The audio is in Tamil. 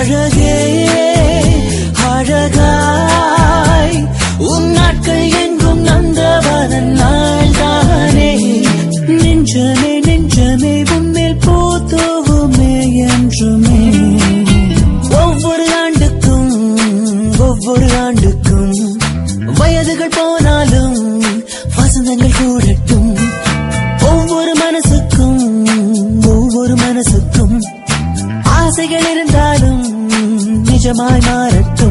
அழகே அழகாய் உன் நாட்கள் எங்கும் நந்தவனன் நாள் தானே நெஞ்சமே நெஞ்சமே உன்மேல் போதுமே என்றுமே ஒவ்வொரு ஆண்டுக்கும் வயதுகள் போனாலும் வசந்தங்கள் கூடட்டும் ஒவ்வொரு மனசுக்கும் ஆசைகள் இருந்தாலும் நிஜமாய் மாறட்டும்